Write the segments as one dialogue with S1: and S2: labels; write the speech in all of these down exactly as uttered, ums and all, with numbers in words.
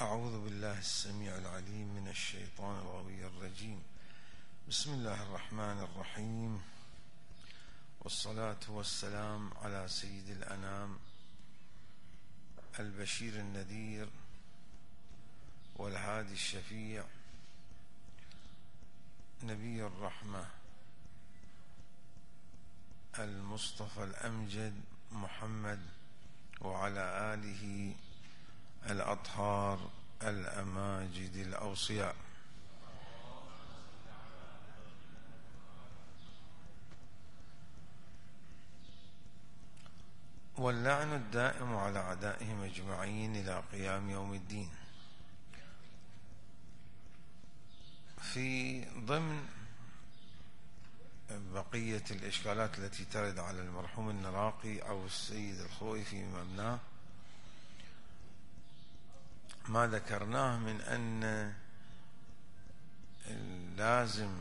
S1: أعوذ بالله السميع العليم من الشيطان الغوي الرجيم. بسم الله الرحمن الرحيم، والصلاة والسلام على سيد الأنام البشير النذير والهادي الشفيع، نبي الرحمة المصطفى الأمجد محمد، وعلى آله الأطهار الأماجد الأوصياء. واللعن الدائم على أعدائهم أجمعين إلى قيام يوم الدين. في ضمن بقية الإشكالات التي ترد على المرحوم النراقي أو السيد الخوئي في مبناه، ما ذكرناه من أن لازم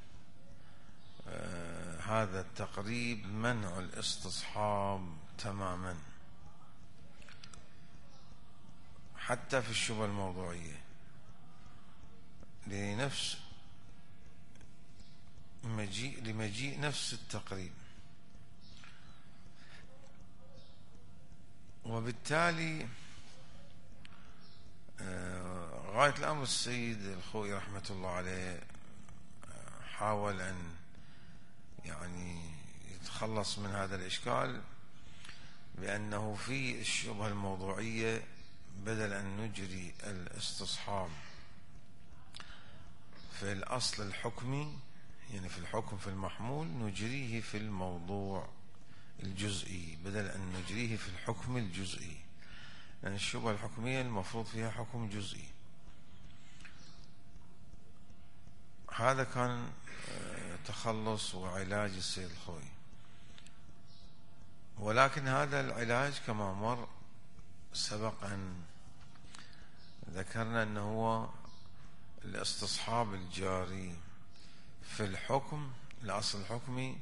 S1: آه هذا التقريب منع الاستصحاب تماما، حتى في الشبهة الموضوعية، لنفس مجيء لمجيء نفس التقريب. وبالتالي غاية الأمر السيد الخوئي رحمة الله عليه حاول أن يعني يتخلص من هذا الإشكال بأنه في الشبهة الموضوعية بدل أن نجري الاستصحاب في الأصل الحكمي، يعني في الحكم في المحمول، نجريه في الموضوع الجزئي بدل أن نجريه في الحكم الجزئي، لأن الشبهة الحكمية المفروض فيها حكم جزئي. هذا كان تخلص وعلاج السيد الخوئي، ولكن هذا العلاج كما مر سبق أن ذكرنا أنه هو الاستصحاب الجاري في الحكم الأصل الحكمي،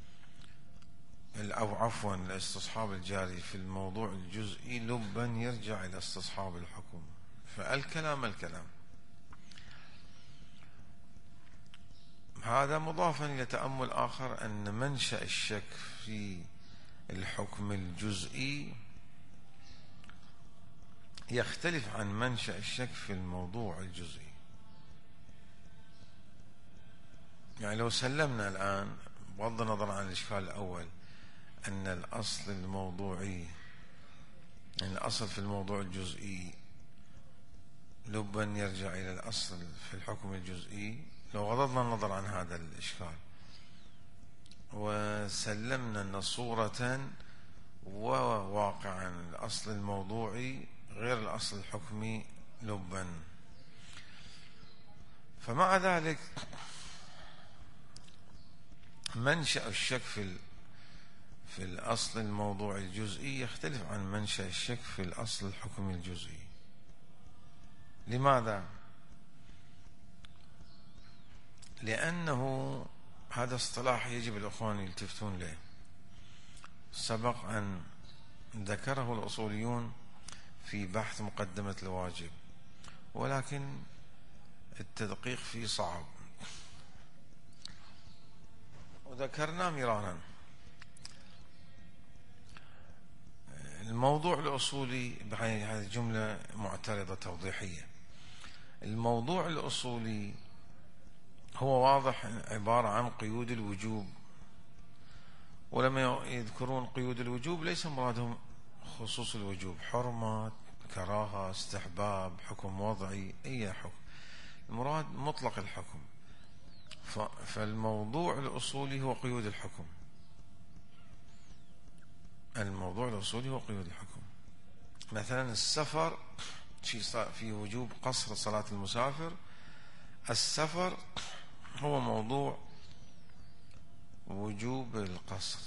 S1: أو عفوا الاستصحاب الجاري في الموضوع الجزئي لبا يرجع إلى استصحاب الحكم، فالكلام الكلام هذا مضافا إلى تأمل آخر أن منشأ الشك في الحكم الجزئي يختلف عن منشأ الشك في الموضوع الجزئي. يعني لو سلمنا الآن بغض النظر عن الإشكال الأول أن الأصل الموضوعي، يعني الأصل في الموضوع الجزئي لبا يرجع إلى الأصل في الحكم الجزئي، لو غضضنا النظر عن هذا الإشكال وسلمنا أن صورة وواقعا الأصل الموضوعي غير الأصل الحكمي لبا، فمع ذلك منشأ الشك في في الأصل الموضوعي الجزئي يختلف عن منشأ الشك في الأصل الحكمي الجزئي. لماذا؟ لأنه هذا اصطلاح يجب الأخوان يلتفتون له، سبق أن ذكره الأصوليون في بحث مقدمة الواجب، ولكن التدقيق فيه صعب، وذكرنا مرارا. الموضوع الأصولي، هذه جملة معترضة توضيحية، الموضوع الأصولي هو واضح عبارة عن قيود الوجوب، ولما يذكرون قيود الوجوب ليس مرادهم خصوص الوجوب، حرمة، كراهة، استحباب، حكم وضعي، أي حكم، المراد مطلق الحكم. فالموضوع الأصولي هو قيود الحكم، الموضوع الأصولي هو قيود الحكم. مثلا السفر في وجوب قصر صلاة المسافر، السفر هو موضوع وجوب القصر.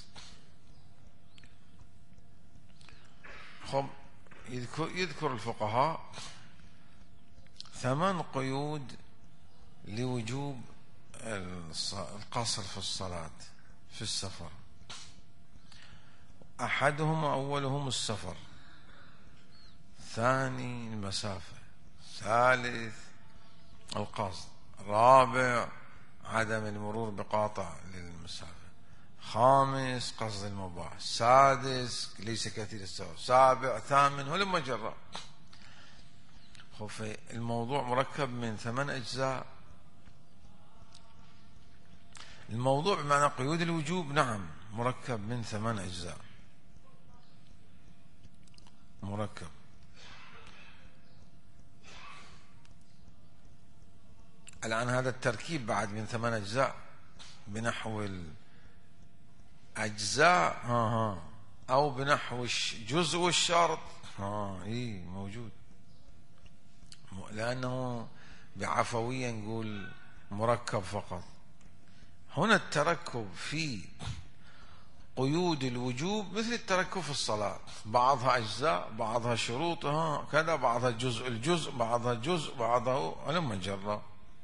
S1: خب يذكر, يذكر الفقهاء ثمان قيود لوجوب القصر في الصلاة في السفر، أحدهم أولهم السفر، ثاني المسافة، ثالث القصد. رابع عدم المرور بقاطع للمسافة. خامس قصد المباح. سادس ليس كثير السبب. سابع ثامن هلم جرا. الموضوع مركب من ثمان أجزاء. الموضوع بمعنى قيود الوجوب نعم مركب من ثمان أجزاء. مركب. الآن هذا التركيب بعد من ثمان أجزاء بنحو الأجزاء ها ها أو بنحو جزء الشرط ها إيه موجود، لأنه بعفوية نقول مركب فقط. هنا التركب في قيود الوجوب مثل التركب في الصلاة، بعضها أجزاء بعضها شروطها كذا، بعضها جزء الجزء بعضها جزء بعضها لما جرى،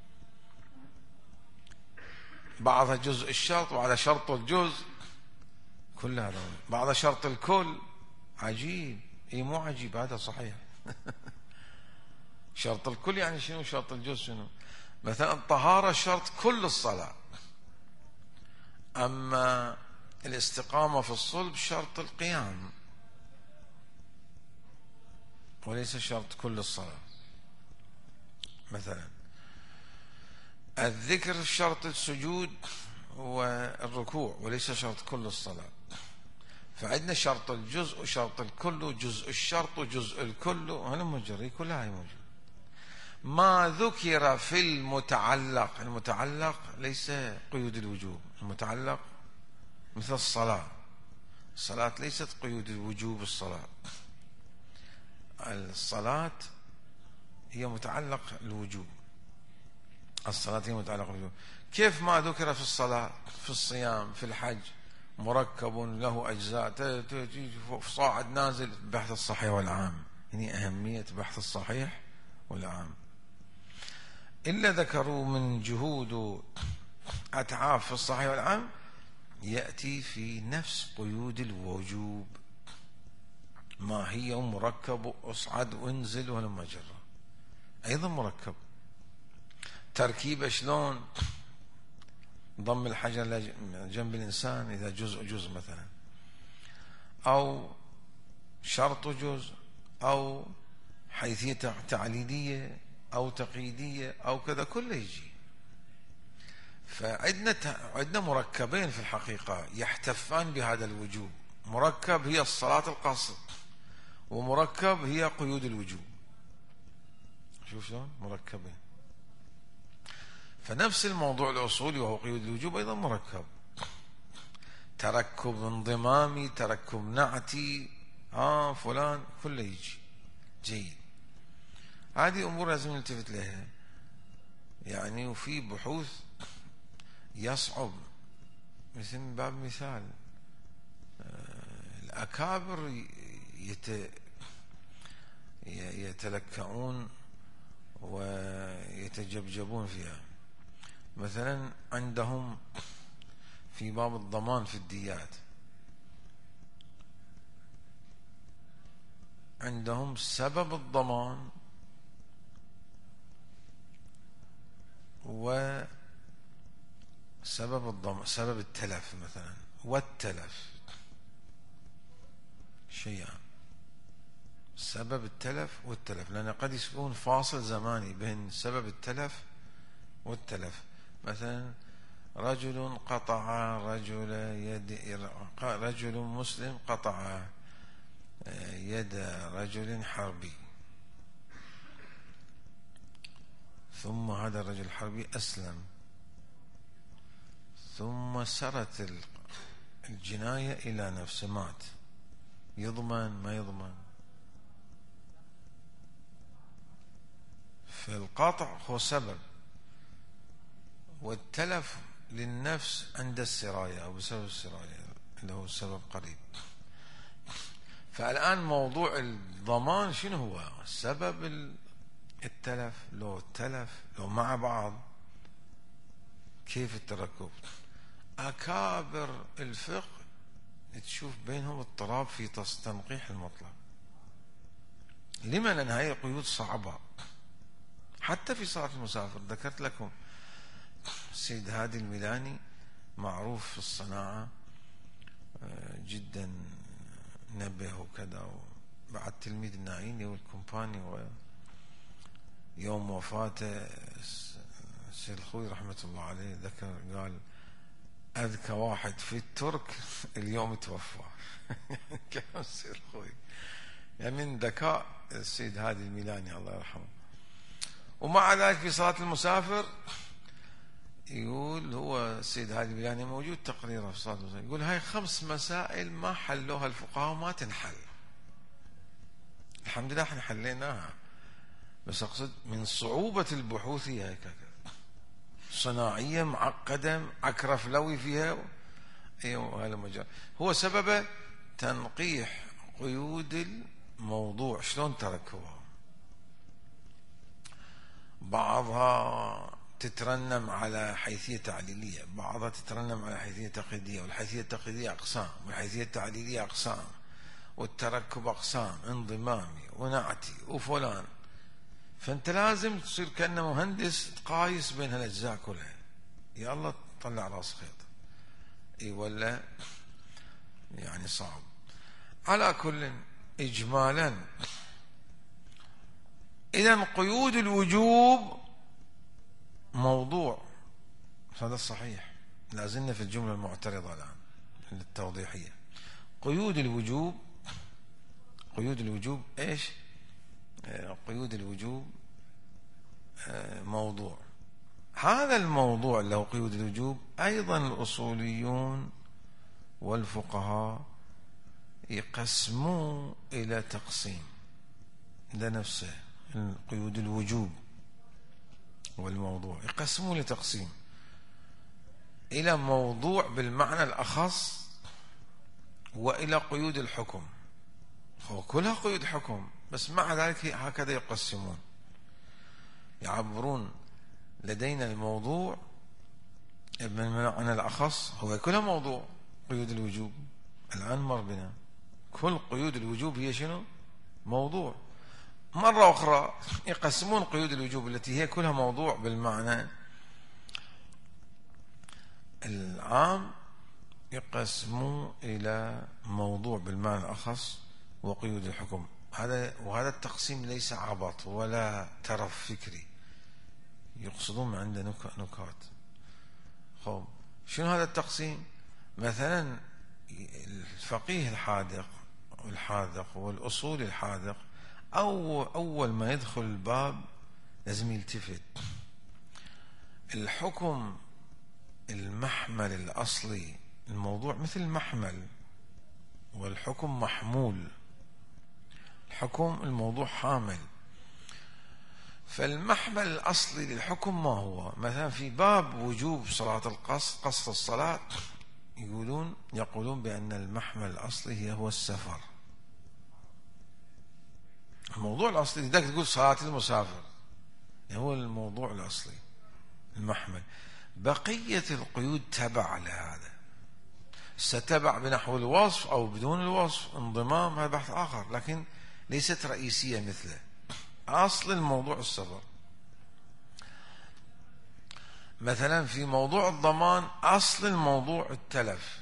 S1: بعضها جزء الشرط بعضها شرط الجزء، كل هذا بعضها شرط الكل. عجيب. اي مو عجيب، هذا صحيح. شرط الكل يعني شنو؟ شرط الجزء شنو؟ مثلا الطهارة شرط كل الصلاة، أما الاستقامة في الصلب شرط القيام وليس شرط كل الصلاة. مثلا الذكر شرط السجود والركوع وليس شرط كل الصلاة. فعندنا شرط الجزء وشرط الكل وجزء الشرط وجزء الكل، هذا مجري كلها هي موجود. ما ذكر في المتعلق، المتعلق ليس قيود الوجوب، المتعلق مثل الصلاة، الصلاة ليست قيود الوجوب. الصلاة الصلاة هي متعلق الوجوب، الصلاة هي متعلق الوجوب. كيف ما ذكر في الصلاة في الصيام في الحج مركب له أجزاء صاعد نازل، بحث الصحيح والعام، يعني أهمية بحث الصحيح والعام. إلا ذكروا من جهود أتعاف في الصحيح والعام يأتي في نفس قيود الوجوب، ما هي مركب أصعد وانزل ولما جرى أيضا مركب. تركيبه شلون؟ ضم الحجر جنب الإنسان إذا جزء جزء مثلا، أو شرط جزء، أو حيثية تعليلية أو تقييدية أو كذا، كله يجي. فعندنا عندنا مركبين في الحقيقة يحتفان بهذا الوجوب. مركب هي الصلاة القصر، ومركب هي قيود الوجوب. شوف شلون مركبين. فنفس الموضوع الأصولي وهو قيود الوجوب أيضا مركب، تركب انضمامي، تركب نعتي، ها فلان كله يجي. جيد. هذه أمور لازم نلتفت لها يعني. وفي بحوث يصعب، مثل من باب مثال الأكابر يت يتلكعون ويتجبجبون فيها. مثلا عندهم في باب الضمان في الديات، عندهم سبب الضمان وسبب الضمان، سبب التلف مثلا والتلف شيئا. سبب التلف والتلف، لأن قد يكون فاصل زماني بين سبب التلف والتلف. مثلا رجل قطع رجل يد، رجل مسلم قطع يد رجل حربي، ثم هذا الرجل الحربي أسلم، ثم سرت الجناية إلى نفسه، مات. يضمن ما يضمن؟ فالقطع هو سبب، والتلف للنفس عند السراية أو بسبب السراية اللي هو سبب قريب. فالآن موضوع الضمان شنو هو؟ سبب التلف، لو التلف لو مع بعض كيف التركب؟ أكابر الفقه تشوف بينهم اضطراب في تنقيح المطلب. لما؟ لأن هاي القيود صعبة حتى في صلاة المسافر. ذكرت لكم السيد هادي الميلاني معروف في الصناعة جدا، نبه وكذا، بعد تلميذ الناعيني والكومباني. ويوم وفاته السيد الخوي رحمة الله عليه ذكر قال أذكى واحد في الترك اليوم توفى. كلام السيد الخوي يعني من ذكاء السيد هادي الميلاني الله يرحمه. ومع ذلك في صلاة المسافر يقول هو السيد هادي الميلاني موجود تقريره في صلاة المسافر، يقول هاي خمس مسائل ما حلوها الفقهاء وما تنحل. الحمد لله احنا حليناها، بس اقصد من صعوبة البحوث هيك صناعية معقدة عكرفلوي فيها. ايوه هذا مجال هو سبب تنقيح قيود الموضوع. شلون تركبها؟ بعضها تترنم على حيثية تعليلية، بعضها تترنم على حيثية تقليدية، والحيثية التقليدية أقسام، والحيثية التعليلية أقسام، والتركب أقسام، انضمامي ونعتي وفلان. فأنت لازم تصير كأنه مهندس تقايس بين هالأجزاء كلها. يا الله تطلع راس خيط. اي ولا يعني صعب. على كل إجمالا إذا قيود الوجوب موضوع، هذا الصحيح. لازلنا في الجملة المعترضة الآن للتوضيحية. قيود الوجوب، قيود الوجوب ايش؟ قيود الوجوب موضوع. هذا الموضوع اللي هو قيود الوجوب أيضا الأصوليون والفقهاء يقسموا إلى تقسيم. ده نفسه قيود الوجوب والموضوع يقسموا لتقسيم إلى موضوع بالمعنى الأخص وإلى قيود الحكم. هو كلها قيود حكم، بس مع ذلك هكذا يقسمون، يعبرون لدينا الموضوع بالمعنى الأخص هو كلها موضوع. قيود الوجوب الآن مر بنا كل قيود الوجوب هي شنو؟ موضوع. مرة أخرى يقسمون قيود الوجوب التي هي كلها موضوع بالمعنى العام، يقسمون إلى موضوع بالمعنى الأخص وقيود الحكم. هذا وهذا التقسيم ليس عبط ولا ترف فكري، يقصدون من عنده نكات. خب شنو هذا التقسيم؟ مثلا الفقيه الحاذق والحاذق والأصول الحاذق أو أول ما يدخل الباب لازم يلتفت. الحكم المحمل الأصلي، الموضوع مثل المحمل والحكم محمول. الحكم الموضوع حامل، فالمحمل الأصلي للحكم ما هو؟ مثلا في باب وجوب صلاة القصر، قصر الصلاة، يقولون يقولون بأن المحمل الأصلي هو السفر. الموضوع الأصلي ذاك تقول صلاة المسافر هو الموضوع الأصلي المحمل. بقية القيود تبع لهذا، ستبع بنحو الوصف أو بدون الوصف، انضمام، هذا بحث آخر، لكن ليست رئيسية مثله. أصل الموضوع السفر. مثلا في موضوع الضمان أصل الموضوع التلف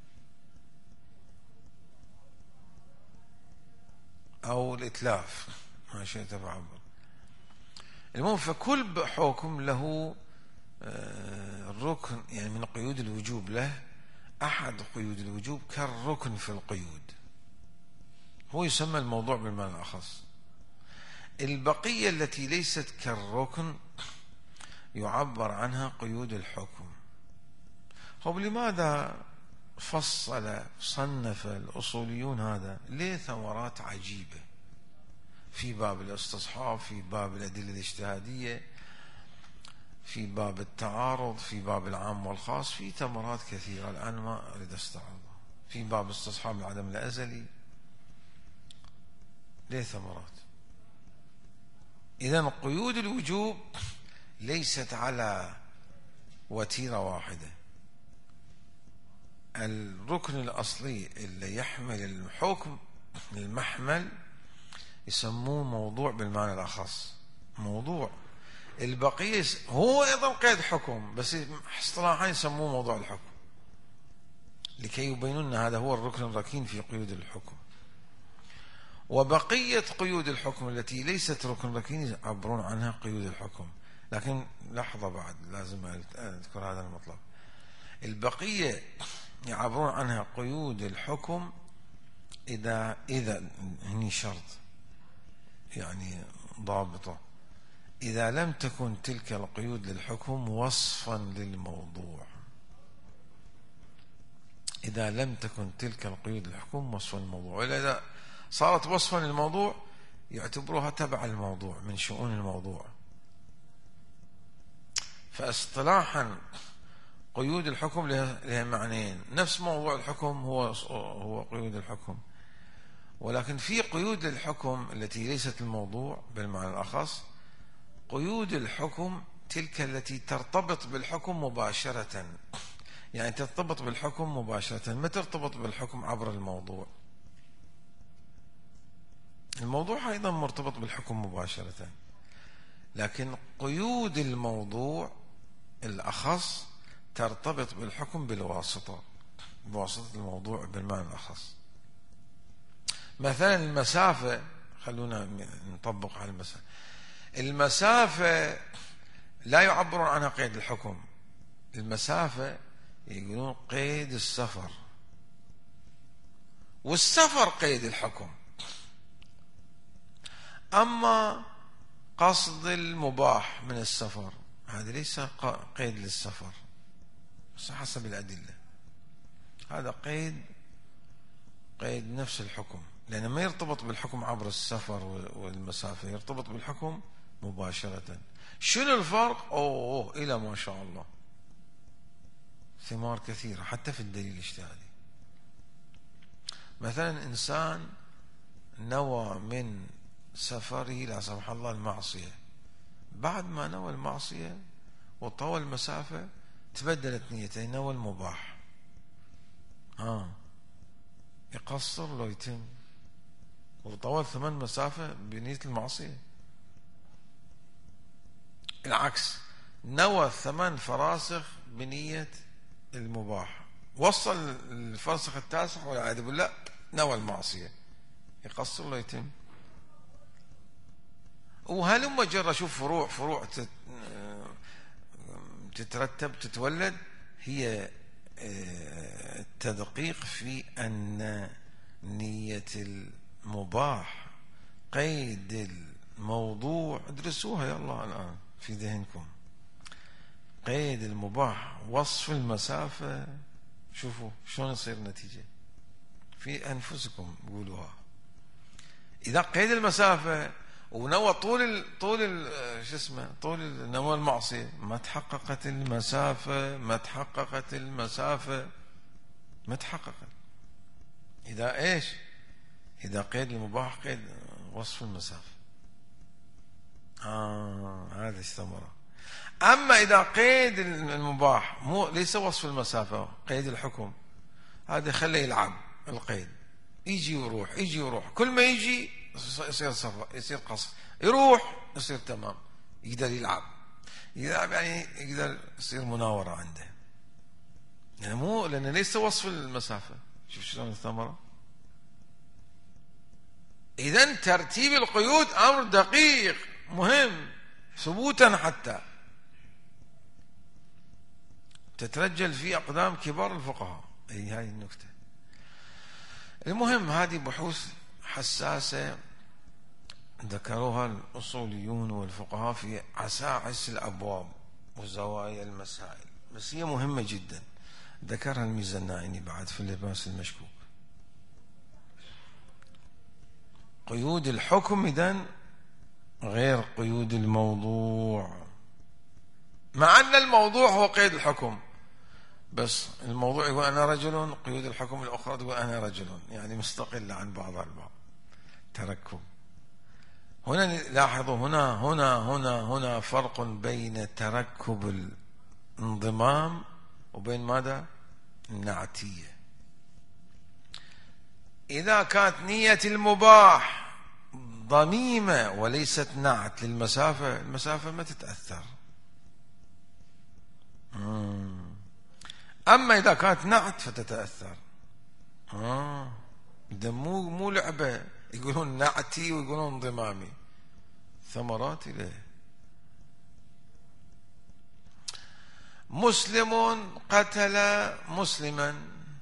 S1: أو الإتلاف، ما شئت فعبر. المهم فكل حكم له الركن، يعني من قيود الوجوب له أحد قيود الوجوب كالركن في القيود، هو يسمى الموضوع بالمعنى الأخص. البقية التي ليست كالركن يعبر عنها قيود الحكم. طب لماذا فصل صنف الأصوليون هذا؟ ليه ثمرات عجيبة في باب الاستصحاب، في باب الأدلة الاجتهادية، في باب التعارض، في باب العام والخاص، في ثمرات كثيرة الآن ما أريد أستعرضها. في باب استصحاب العدم الأزلي، ليه ثمرات. إذن قيود الوجوب ليست على وتيرة واحدة. الركن الأصلي اللي يحمل الحكم المحمل يسموه موضوع بالمعنى الأخص، موضوع البقية هو أيضا قيد حكم، بس اصطلاحا يسموه موضوع الحكم، لكي يبينون أن هذا هو الركن الركين في قيود الحكم. وبقية قيود الحكم التي ليست ركن ركين يعبرون عنها قيود الحكم. لكن لحظة بعد لازم أذكر هذا المطلب. البقية يعبرون عنها قيود الحكم إذا إذا هني شرط يعني ضابطة، إذا لم تكن تلك القيود للحكم وصفا للموضوع. إذا لم تكن تلك القيود للحكم وصفا للموضوع، وإلا إذا صارت وصفا للموضوع يعتبروها تبع الموضوع من شؤون الموضوع. فاصطلاحا قيود الحكم لها معنيين، نفس موضوع الحكم هو هو قيود الحكم، ولكن في قيود الحكم التي ليست الموضوع بالمعنى الأخص. قيود الحكم تلك التي ترتبط بالحكم مباشرة، يعني ترتبط بالحكم مباشرة، ما ترتبط بالحكم عبر الموضوع. الموضوع أيضا مرتبط بالحكم مباشرة، لكن قيود الموضوع الأخص ترتبط بالحكم بالواسطة، بواسطة الموضوع بالمعنى الأخص. مثلا المسافة، خلونا نطبق على المسافة. المسافة لا يعبرون عنها قيد الحكم، المسافة يقولون قيد السفر، والسفر قيد الحكم. أما قصد المباح من السفر هذا ليس قيد للسفر بس حسب الأدلة، هذا قيد قيد نفس الحكم، لأنه ما يرتبط بالحكم عبر السفر والمسافة، يرتبط بالحكم مباشرة. شنو الفرق؟ أوه, أوه إلى ما شاء الله ثمار كثيرة حتى في الدليل الاجتهادي. مثلا إنسان نوى من سفره لا سمح الله المعصية، بعد ما نوى المعصية وطوى المسافة تبدلت نيته، نوى المباح، ها يقصر لو يتم، وطول ثمان مسافة بنية المعصية. العكس، نوى ثمان فراسخ بنية المباح، وصل الفرسخ التاسع والعياذ بالله نوى المعصية، يقصر لو يتم. وهلم جرى، شوف فروع فروع تترتب تتولد، هي التدقيق في أن نية المباح قيد الموضوع. ادرسوها يلا الآن في ذهنكم. قيد المباح وصف المسافة، شوفوا شلون يصير النتيجة في أنفسكم، قولوها. إذا قيد المسافة ونوى طول ال طول ال شو اسمه طول نوى المعصية، ما تحققت المسافة، ما تحققت المسافة ما تحققت. إذا إيش؟ إذا قيد المباح قيد وصف المسافة، آه هذا الثمرة. أما إذا قيد المباح مو ليس وصف المسافة، قيد الحكم، هذا خليه يلعب القيد، يجي ويروح يجي ويروح، كل ما يجي يصير سفر، يصير قصر، يروح يصير تمام، يقدر يلعب يلعب يعني يقدر يصير مناورة عنده، يعني مو لأنه ليس وصف المسافة. شوف شلون الثمرة. إذن ترتيب القيود أمر دقيق مهم ثبوتا، حتى تترجل في أقدام كبار الفقهاء. أي هاي النكتة. المهم هذه بحوث حساسة ذكروها الأصوليون والفقهاء في عساعس الأبواب وزوايا المسائل، بس هي مهمة جدا. ذكرها الميزانائي بعد في اللباس المشكوك. قيود الحكم إذن غير قيود الموضوع، مع أن الموضوع هو قيد الحكم، بس الموضوع يقول أنا رجل، قيود الحكم الأخرى تقول أنا رجل، يعني مستقلة عن بعضها البعض. تركب. هنا لاحظوا، هنا هنا هنا هنا فرق بين تركب الانضمام وبين ماذا؟ النعتية. إذا كانت نية المباح ضميمة وليست نعت للمسافة، المسافة ما تتأثر. أما إذا كانت نعت فتتأثر. آه ده مو مو لعبة يقولون نعتي ويقولون ضمامي، ثمرات له. مسلم قتل مسلما،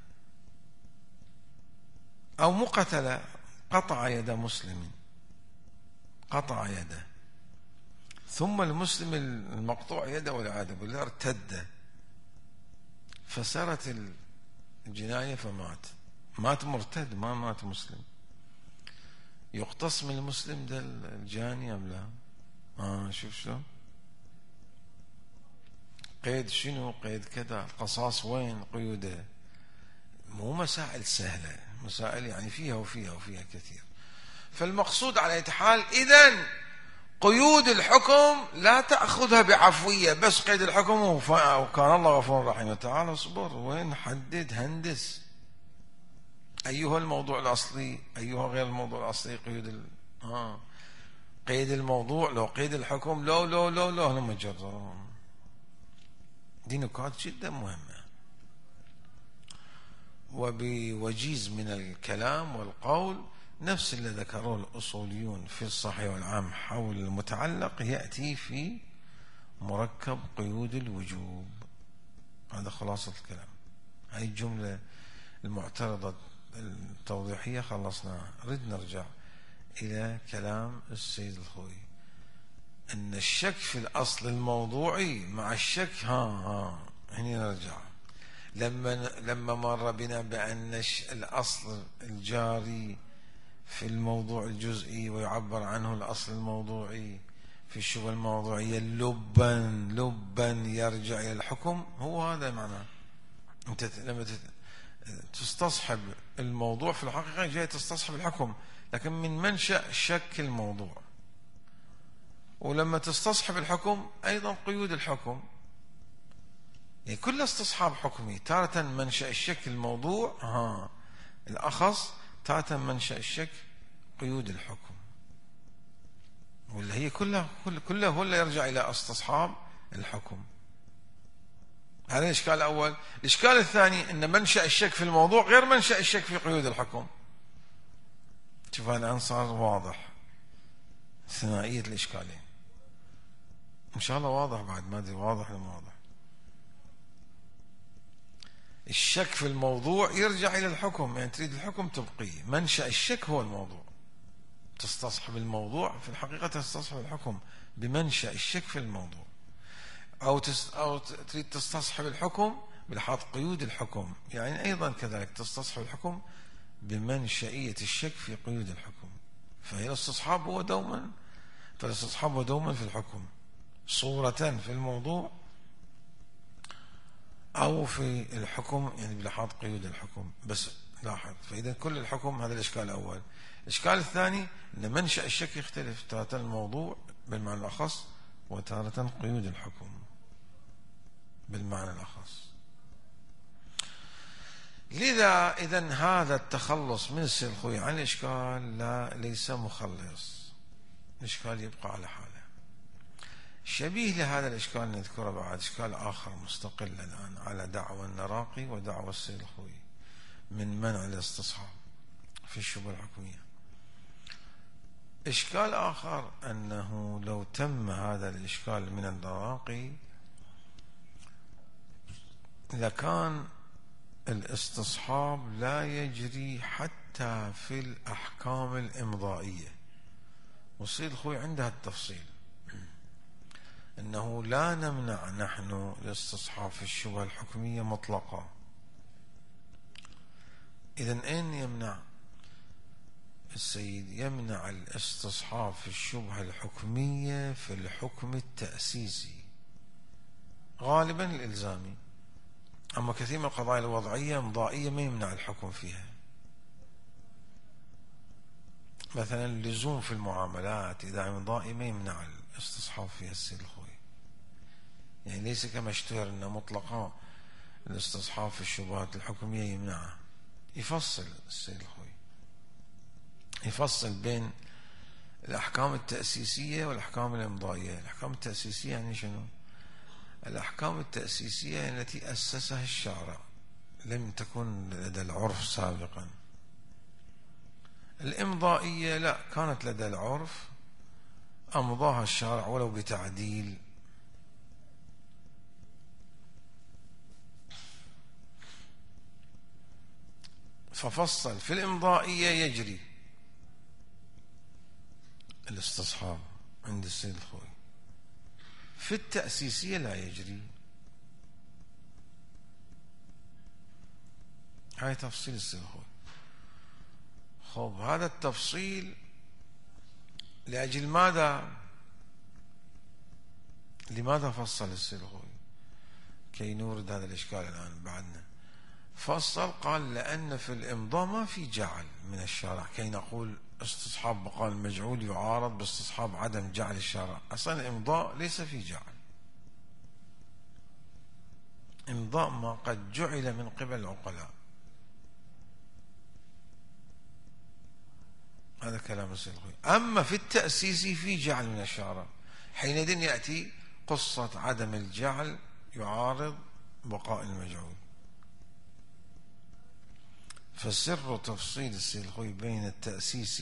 S1: أو مو قتل، قطع يد مسلم، قطع يده، ثم المسلم المقطوع يده والعياذ بالله ارتد، فسرت الجناية فمات. مات مرتد، ما مات مسلم. يقتص من المسلم ده الجاني أم لا؟ آه شوف شلون قيد شنو، قيد كذا، قصاص وين قيوده؟ مو مسائل سهلة، مسائل يعني فيها وفيها وفيها كثير. فالمقصود على أي حال إذن قيود الحكم لا تأخذها بعفوية، بس قيد الحكم وكان الله غفور رحيم. تعال اصبر، وين حدد هندس أيها الموضوع الأصلي، أيها غير الموضوع الأصلي. قيود ال... آه. قيد الموضوع لو قيد الحكم، لو لو لو لو هنا مجرد. دي نكات جدا مهمة، وبوجيز من الكلام والقول نفس اللي ذكروه الأصوليون في الصحيح والعام حول المتعلق يأتي في مركب قيود الوجوب. هذا خلاصة الكلام. هاي الجملة المعترضة التوضيحية خلصناها. رد نرجع إلى كلام السيد الخوي أن الشك في الأصل الموضوعي مع الشك ها ها هنا نرجع. لما لما مر بنا بأن الأصل الجاري في الموضوع الجزئي ويعبر عنه الأصل الموضوعي في الشبهة الموضوعية لبا لبا يرجع إلى الحكم، هو هذا معناه. أنت لما تستصحب الموضوع في الحقيقة جاي تستصحب الحكم، لكن من منشأ شك الموضوع. ولما تستصحب الحكم أيضا قيود الحكم، يعني كل استصحاب حكمي. تارة منشأ الشك الموضوع ها الأخص، تارة منشأ الشك قيود الحكم، ولا هي كلها كلها هو اللي يرجع إلى استصحاب الحكم. هذا الإشكال الأول. الإشكال الثاني أن منشأ الشك في الموضوع غير منشأ الشك في قيود الحكم. شوف الآن صار واضح ثنائية الإشكالين. إن شاء الله واضح بعد، ما أدري واضح ولا واضح. الشك في الموضوع يرجع إلى الحكم، يعني تريد الحكم تبقيه. منشأ الشك هو الموضوع، تستصحب الموضوع في الحقيقة تستصحب الحكم بمنشأ الشك في الموضوع، أو تس أو تريد تستصحب الحكم بلحاظ قيود الحكم، يعني أيضا كذلك تستصحب الحكم بمنشأية الشك في قيود الحكم. فهي الاستصحاب هو دوما فالاستصحاب هو دوما في الحكم، صورة في الموضوع أو في الحكم، يعني بلحاظ قيود الحكم. بس لاحظ، فإذا كل الحكم. هذا الإشكال الأول. الإشكال الثاني أن منشأ الشك يختلف، تارة الموضوع بالمعنى الأخص، وتارة قيود الحكم بالمعنى الأخص. لذا إذن هذا التخلص من السيد الخوي عن الإشكال لا ليس مخلص، الإشكال يبقى على حاله. شبيه لهذا الإشكال نذكره بعد إشكال آخر مستقل الآن على دعوى النراقي ودعوى السيد الخوي من منع الاستصحاب في الشبهة الحكمية. إشكال آخر أنه لو تم هذا الإشكال من النراقي لكان الاستصحاب لا يجري حتى في الأحكام الإمضائية. والسيد الخوي عندها التفصيل أنه لا نمنع نحن الاستصحاب في الشبهة الحكمية مطلقا. إذن أين يمنع السيد؟ يمنع الاستصحاب في الشبهة الحكمية في الحكم التأسيسي غالبا الإلزامي. أما كثير من القضايا الوضعية إمضائية ما يمنع الحكم فيها. مثلا اللزوم في المعاملات إذا إمضائي ما يمنع الاستصحاب فيها السيد الخوي، يعني ليس كما اشتهر أنه مطلقا الاستصحاب في الشبهات الحكمية الأحكام التأسيسية والأحكام الإمضائية. الأحكام التأسيسية يعني شنو؟ الأحكام التأسيسية التي أسسها الشارع، لم تكن لدى العرف سابقا. الإمضائية لا، كانت لدى العرف، أمضاها الشارع ولو بتعديل. ففصل في الإمضائية يجري الاستصحاب عند السيد الخوئي، في التأسيسية لا يجري. هاي تفصيل السيد الخوئي. خب هذا التفصيل لأجل ماذا؟ لماذا فصل السيد الخوئي؟ كي نورد هذا الإشكال الآن بعدنا. فصل قال لأن في الإمضاء ما في جعل من الشارع كي نقول استصحاب بقاء المجعول يعارض باستصحاب عدم جعل الشارع. أصلا الإمضاء ليس في جعل، إمضاء ما قد جعل من قبل العقلاء. هذا كلام السيد الخوئي. أما في التأسيس في جعل من الشارع، حينئذ يأتي قصة عدم الجعل يعارض بقاء المجعول. فسر تفصيل السيد الخوئي بين التأسيس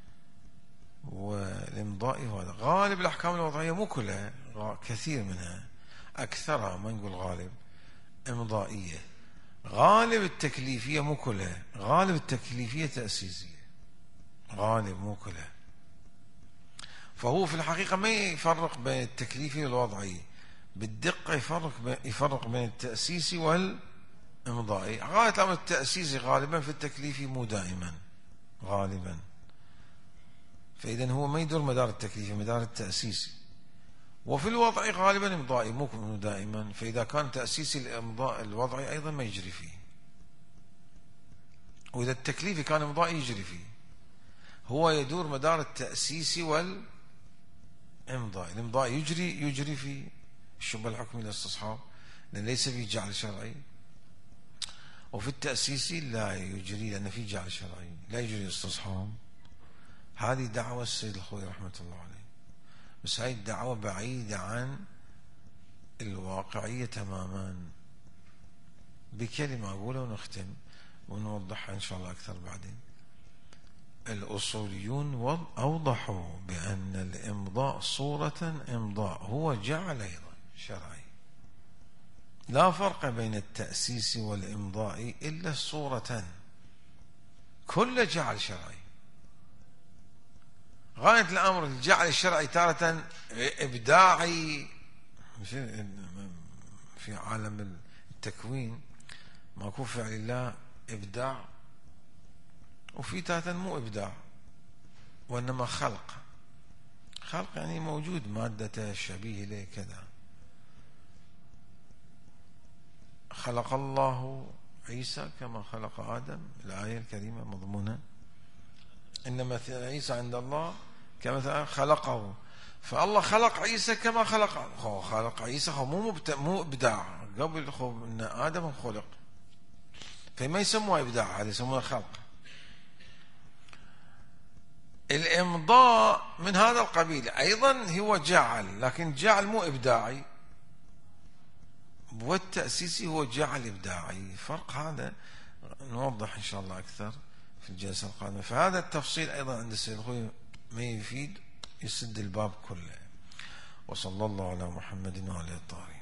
S1: والإمضاء هذا. غالب الأحكام الوضعية مو كلها، كثير منها، أكثرها، ما نقول غالب، إمضائية. غالب التكليفية مو كلها، غالب التكليفية تأسيسية، غالب مو كلها. فهو في الحقيقة ما يفرق بين التكليفي والوضعي بالدقة، يفرق بين يفرق بين التأسيسي والإمضائي. غاية الأمر التأسيسي غالبا، في التكليفي مو دائما، غالبا. فإذا هو ما يدور مدار التكليفي، مدار التأسيسي. وفي الوضعي غالبا إمضائي، مو دائما. فإذا كان تأسيسي الإمضاء الوضعي أيضا ما يجري فيه، وإذا التكليفي كان إمضائي يجري فيه. هو يدور مدار التأسيسي والإمضاء. الإمضاء يجري يجري في الشبه الحكمي للاستصحاب لأن ليس فيه جعل شرعي، وفي التأسيسي لا يجري لأن فيه جعل شرعي، لا يجري الاستصحاب. هذه دعوة السيد الخوئي رحمة الله عليه، بس هاي الدعوة بعيدة عن الواقعية تماما. بكلمة أقولها ونختم ونوضحها إن شاء الله أكثر بعدين. الأصوليون أوضحوا بأن الإمضاء صورة إمضاء هو جعل أيضا شرعي، لا فرق بين التأسيس والإمضاء إلا الصورتان، كل جعل شرعي. غاية الأمر الجعل الشرعي تارة إبداعي في عالم التكوين، ماكو فعل الله إبداع، وفي تارة مو إبداع وإنما خلق. خلق يعني موجود مادة شبيه له كذا. خلق الله عيسى كما خلق آدم، الآية الكريمة مضمونة إن مثل عيسى عند الله كمثل خلقه. فالله خلق عيسى كما خلق خلق عيسى، هو مو مو إبداع، قبل خو إن آدم خلق، فما يسموه إبداع، هذا يسموه خلق. الإمضاء من هذا القبيل أيضا هو جعل، لكن جعل مو إبداعي، والتأسيسي هو جعل إبداعي. فرق هذا نوضح إن شاء الله أكثر في الجلسة القادمة. فهذا التفصيل أيضا عند السيد الخوئي ما يفيد، يسد الباب كله. وصلى الله على محمد وعلى آله الطاهرين.